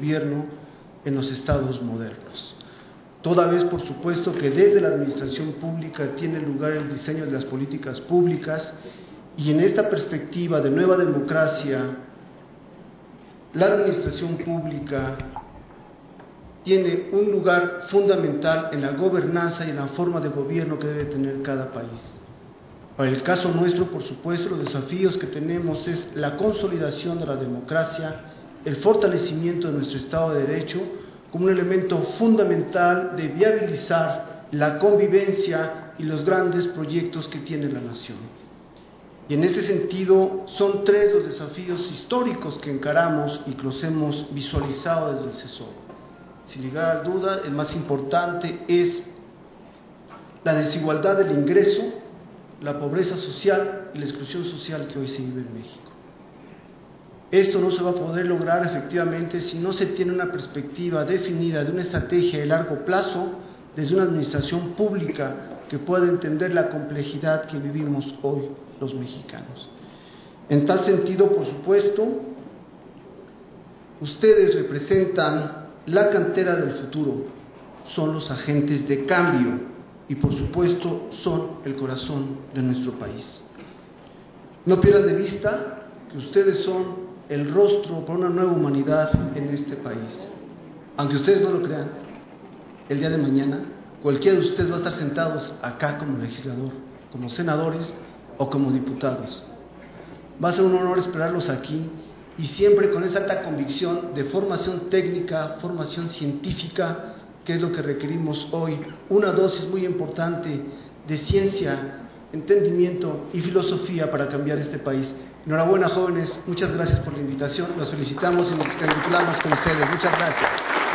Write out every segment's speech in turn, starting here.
gobierno en los estados modernos. Toda vez, por supuesto, que desde la administración pública tiene lugar el diseño de las políticas públicas, y en esta perspectiva de nueva democracia, la administración pública tiene un lugar fundamental en la gobernanza y en la forma de gobierno que debe tener cada país. Para el caso nuestro, por supuesto, los desafíos que tenemos es la consolidación de la democracia, el fortalecimiento de nuestro Estado de Derecho como un elemento fundamental de viabilizar la convivencia y los grandes proyectos que tiene la nación. Y en este sentido, son tres los desafíos históricos que encaramos y que los hemos visualizado desde el CESOP. Sin lugar a duda, el más importante es la desigualdad del ingreso, la pobreza social y la exclusión social que hoy se vive en México. Esto no se va a poder lograr efectivamente si no se tiene una perspectiva definida de una estrategia de largo plazo desde una administración pública que pueda entender la complejidad que vivimos hoy los mexicanos. En tal sentido, por supuesto, ustedes representan la cantera del futuro, son los agentes de cambio y, por supuesto, son el corazón de nuestro país. No pierdan de vista que ustedes son el rostro para una nueva humanidad en este país. Aunque ustedes no lo crean, el día de mañana cualquiera de ustedes va a estar sentados acá como legislador, como senadores o como diputados. Va a ser un honor esperarlos aquí y siempre con esa alta convicción de formación técnica, formación científica, que es lo que requerimos hoy, una dosis muy importante de ciencia, entendimiento y filosofía para cambiar este país. Enhorabuena, jóvenes, muchas gracias por la invitación, los felicitamos y nos congratulamos con ustedes. Muchas gracias.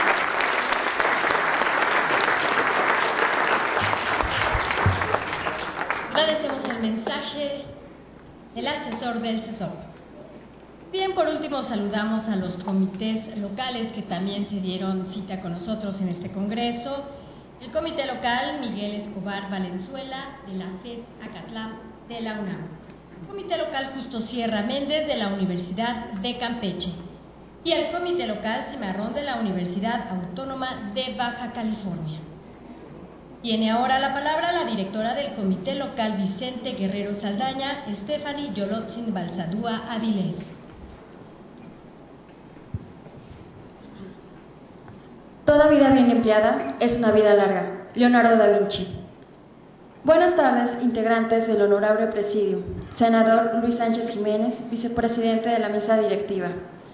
Agradecemos el mensaje del asesor del CESOP. Bien, por último saludamos a los comités locales que también se dieron cita con nosotros en este congreso. El comité local Miguel Escobar Valenzuela de la FES Acatlán de la UNAM. Comité local Justo Sierra Méndez de la Universidad de Campeche. Y el comité local Cimarrón de la Universidad Autónoma de Baja California. Tiene ahora la palabra la directora del comité local Vicente Guerrero Saldaña, Stephanie Yolotzin Balsadúa Avilés. Toda vida bien empleada es una vida larga. Leonardo da Vinci. Buenas tardes, integrantes del Honorable Presidium. Senador Luis Sánchez Jiménez, vicepresidente de la mesa directiva.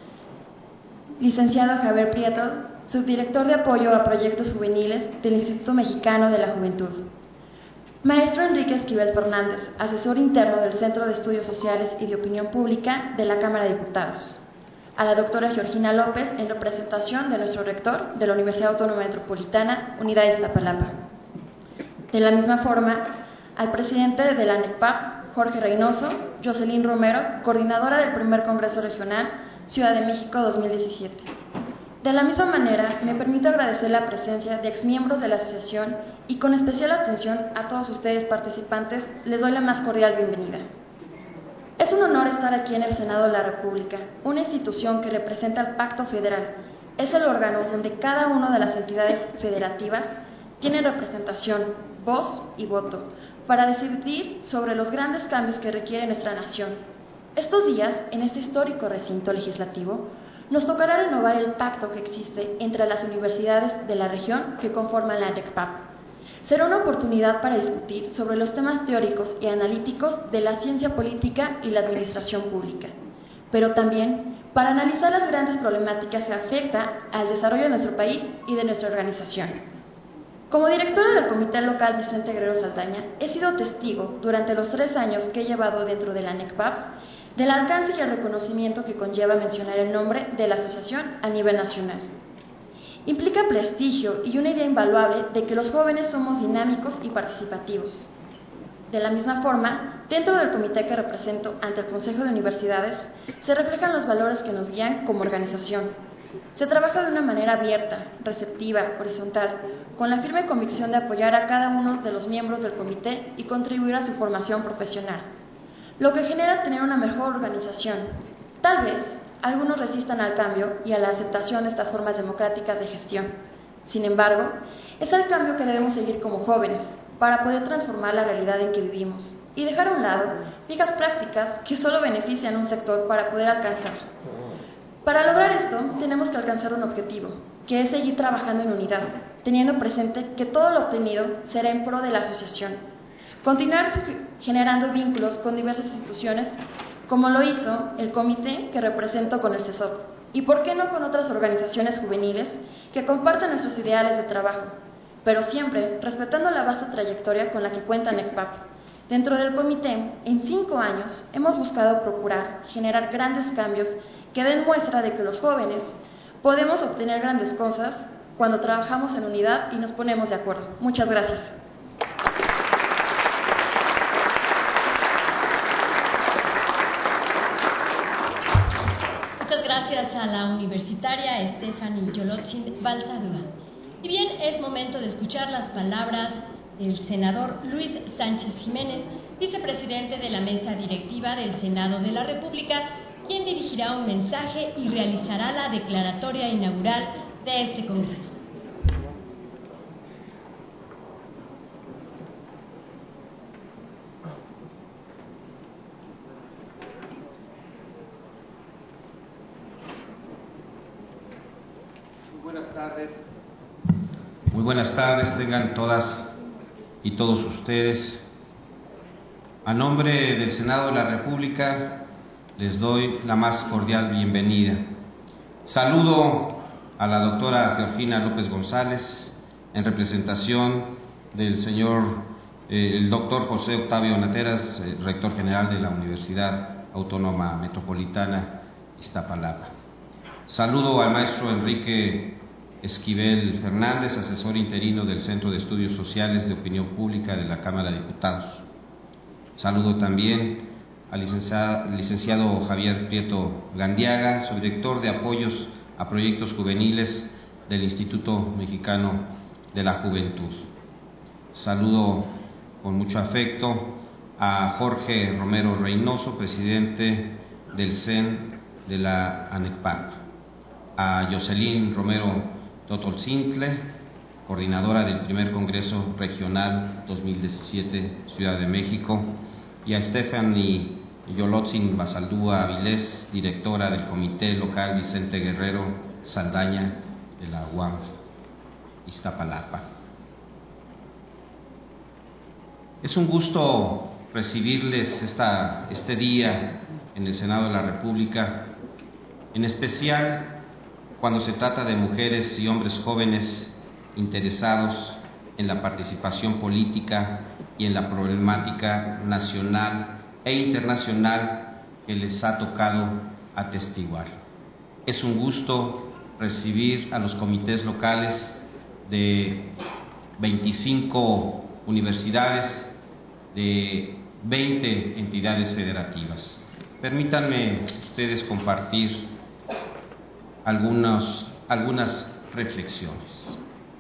Licenciado Javier Prieto, subdirector de apoyo a proyectos juveniles del Instituto Mexicano de la Juventud. Maestro Enrique Esquivel Fernández, asesor interno del Centro de Estudios Sociales y de Opinión Pública de la Cámara de Diputados. A la doctora Georgina López, en representación de nuestro rector de la Universidad Autónoma Metropolitana, Unidad de Iztapalapa. De la misma forma, al presidente de la NECPAP, Jorge Reynoso, Jocelyn Romero, coordinadora del primer Congreso Regional, Ciudad de México 2017. De la misma manera, me permito agradecer la presencia de exmiembros de la asociación y con especial atención a todos ustedes participantes, les doy la más cordial bienvenida. Es un honor estar aquí en el Senado de la República, una institución que representa al Pacto Federal. Es el órgano donde cada una de las entidades federativas tiene representación, voz y voto, para decidir sobre los grandes cambios que requiere nuestra nación. Estos días, en este histórico recinto legislativo, nos tocará renovar el pacto que existe entre las universidades de la región que conforman la NECPAP. Será una oportunidad para discutir sobre los temas teóricos y analíticos de la ciencia política y la administración pública, pero también para analizar las grandes problemáticas que afectan al desarrollo de nuestro país y de nuestra organización. Como directora del Comité Local Vicente Guerrero Saldaña, he sido testigo durante los 3 años que he llevado dentro de la NECPAP del alcance y el reconocimiento que conlleva mencionar el nombre de la asociación a nivel nacional. Implica prestigio y una idea invaluable de que los jóvenes somos dinámicos y participativos. De la misma forma, dentro del comité que represento ante el Consejo de Universidades, se reflejan los valores que nos guían como organización. Se trabaja de una manera abierta, receptiva, horizontal, con la firme convicción de apoyar a cada uno de los miembros del comité y contribuir a su formación profesional, lo que genera tener una mejor organización. Tal vez algunos resistan al cambio y a la aceptación de estas formas democráticas de gestión. Sin embargo, es el cambio que debemos seguir como jóvenes para poder transformar la realidad en que vivimos y dejar a un lado viejas prácticas que solo benefician a un sector para poder alcanzar. Para lograr esto, tenemos que alcanzar un objetivo, que es seguir trabajando en unidad, teniendo presente que todo lo obtenido será en pro de la asociación. Continuar generando vínculos con diversas instituciones, como lo hizo el comité que represento con el CESOP, y por qué no con otras organizaciones juveniles que comparten nuestros ideales de trabajo, pero siempre respetando la vasta trayectoria con la que cuenta NECPAP. Dentro del comité, en 5 años, hemos buscado procurar generar grandes cambios que den muestra de que los jóvenes podemos obtener grandes cosas cuando trabajamos en unidad y nos ponemos de acuerdo. Muchas gracias. Muchas gracias a la universitaria Stephanie Yolotzin Balsadúa. Y bien, es momento de escuchar las palabras del senador Luis Sánchez Jiménez, vicepresidente de la mesa directiva del Senado de la República, quien dirigirá un mensaje y realizará la declaratoria inaugural de este Congreso. Muy buenas tardes, tengan todas y todos ustedes. A nombre del Senado de la República les doy la más cordial bienvenida. Saludo a la doctora Georgina López González en representación del el doctor José Octavio Nateras, rector general de la Universidad Autónoma Metropolitana Iztapalapa. Saludo al maestro Enrique Esquivel Fernández, asesor interino del Centro de Estudios Sociales de Opinión Pública de la Cámara de Diputados. Saludo también al licenciado Javier Prieto Gandiaga, subdirector de apoyos a proyectos juveniles del Instituto Mexicano de la Juventud. Saludo con mucho afecto a Jorge Romero Reynoso, presidente del CEN de la ANECPAP, a Jocelyn Romero Totolcintle, coordinadora del primer Congreso Regional 2017 Ciudad de México, y a Stephanie Yolotzin Balsadúa Avilés, directora del Comité Local Vicente Guerrero Saldaña de la UAM Iztapalapa. Es un gusto recibirles este día en el Senado de la República, en especial cuando se trata de mujeres y hombres jóvenes interesados en la participación política y en la problemática nacional e internacional que les ha tocado atestiguar. Es un gusto recibir a los comités locales de 25 universidades, de 20 entidades federativas. Permítanme ustedes compartir algunas reflexiones.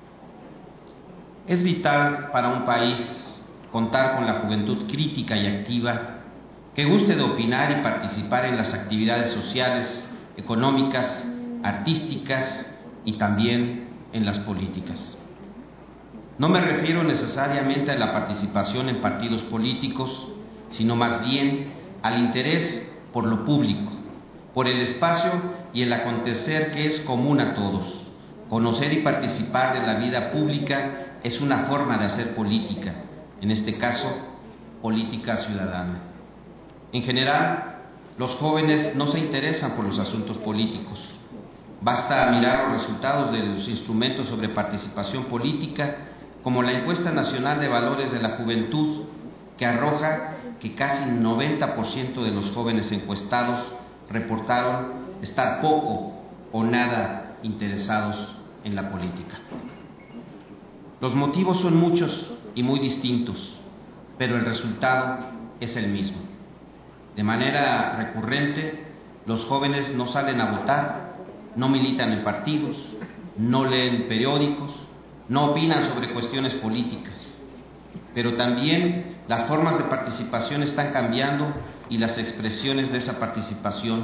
Es vital para un país contar con la juventud crítica y activa que guste de opinar y participar en las actividades sociales, económicas, artísticas y también en las políticas. No me refiero necesariamente a la participación en partidos políticos, sino más bien al interés por lo público, por el espacio y el acontecer que es común a todos. Conocer y participar de la vida pública es una forma de hacer política, en este caso, política ciudadana. En general, los jóvenes no se interesan por los asuntos políticos. Basta mirar los resultados de los instrumentos sobre participación política, como la Encuesta Nacional de Valores de la Juventud, que arroja que casi 90% de los jóvenes encuestados reportaron estar poco o nada interesados en la política. Los motivos son muchos y muy distintos, pero el resultado es el mismo. De manera recurrente, los jóvenes no salen a votar, no militan en partidos, no leen periódicos, no opinan sobre cuestiones políticas. Pero también las formas de participación están cambiando y las expresiones de esa participación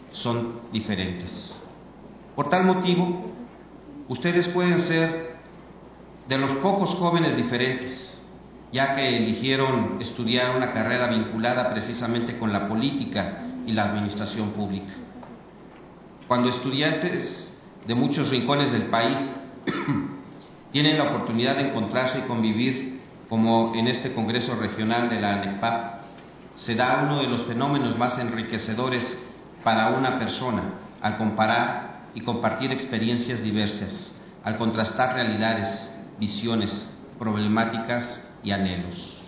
son diferentes. Por tal motivo, ustedes pueden ser de los pocos jóvenes diferentes, ya que eligieron estudiar una carrera vinculada precisamente con la política y la administración pública. Cuando estudiantes de muchos rincones del país tienen la oportunidad de encontrarse y convivir, como en este Congreso Regional de la ANECPAC, se da uno de los fenómenos más enriquecedores para una persona al comparar y compartir experiencias diversas, al contrastar realidades, visiones, problemáticas y anhelos.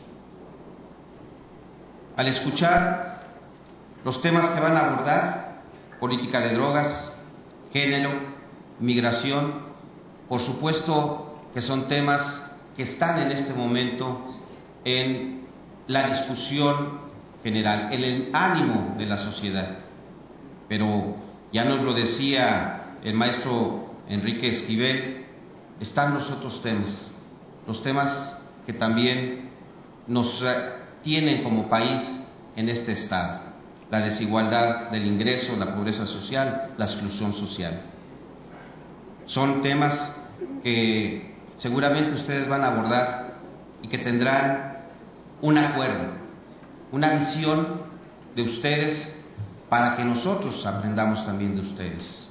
Al escuchar los temas que van a abordar, política de drogas, género, migración, por supuesto que son temas que están en este momento en la discusión general, en el ánimo de la sociedad. Pero ya nos lo decía el maestro Enrique Esquivel, están los otros temas, los temas que también nos tienen como país en este estado: la desigualdad del ingreso, la pobreza social, la exclusión social. Son temas que seguramente ustedes van a abordar y que tendrán un acuerdo, una visión de ustedes para que nosotros aprendamos también de ustedes.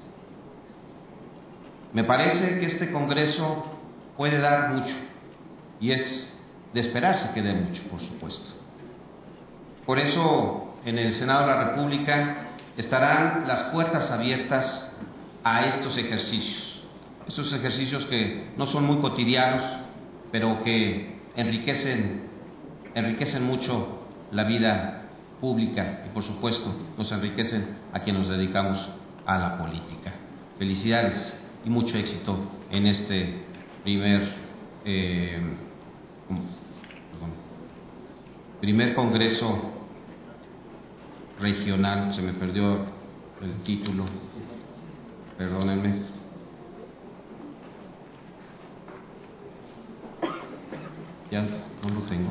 Me parece que este Congreso puede dar mucho, y es de esperarse que dé mucho, por supuesto. Por eso, en el Senado de la República estarán las puertas abiertas a estos ejercicios que no son muy cotidianos, pero que enriquecen mucho la vida pública y, por supuesto, nos enriquecen a quienes nos dedicamos a la política. Felicidades y mucho éxito en este primer Congreso Regional. Se me perdió el título, perdónenme. Ya no lo tengo.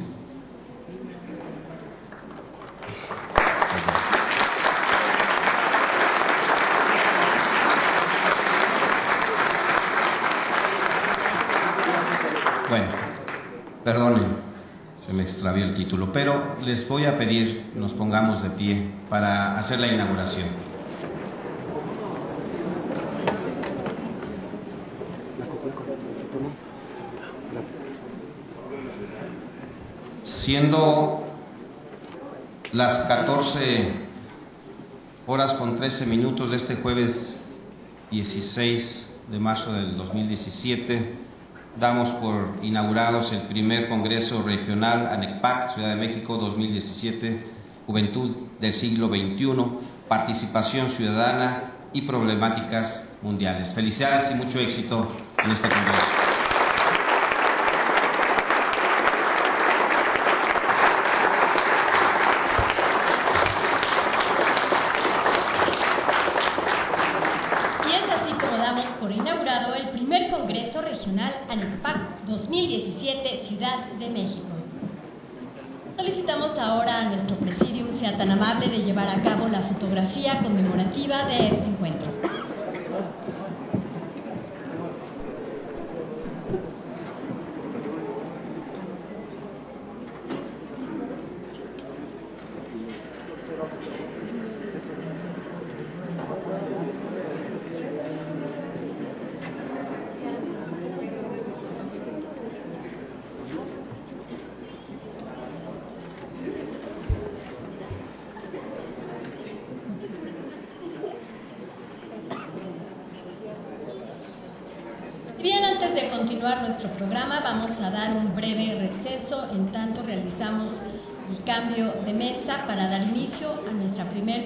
Bueno, perdonen, se me extravió el título, pero les voy a pedir nos pongamos de pie para hacer la inauguración. Siendo las 14:13 de este jueves 16 de marzo del 2017, damos por inaugurados el primer Congreso Regional ANECPAC, Ciudad de México 2017, Juventud del siglo XXI, participación ciudadana y problemáticas mundiales. Felicidades y mucho éxito en este Congreso. Regional ANECPAC 2017, Ciudad de México. Solicitamos ahora a nuestro presidium sea tan amable de llevar a cabo la fotografía conmemorativa de este encuentro. Bien, antes de continuar nuestro programa, vamos a dar un breve receso, en tanto realizamos el cambio de mesa para dar inicio a nuestra primera